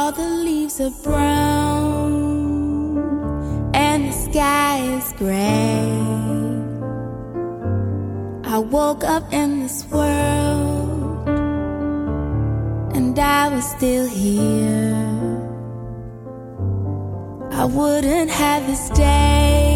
all the leaves are brown and the sky is gray. I woke up in this world and I was still here. I wouldn't have this day